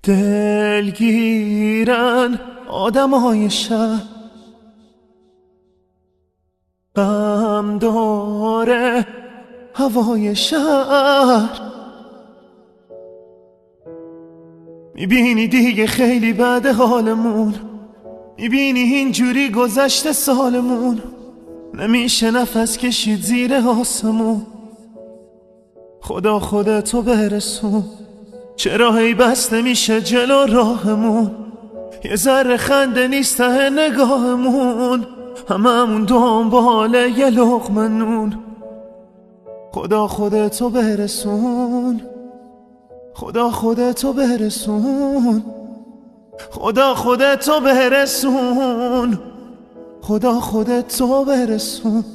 دلگیرن آدمای شهر، غم داره هوای شهر. میبینی دیگه خیلی بده حالمون، میبینی اینجوری گذشته سالمون، نمیشه نفس کشید زیر آسمون. خدا خودتو برسون، چرا هی بس نمیشه جلو راهمون؟ یه ذره خنده نیست ته نگاهمون، هممون دنبال یه لقمه نون. خدا خودتو برسون، خدا خودتو برسون، خدا خودتو برسون، خدا خودتو برسون.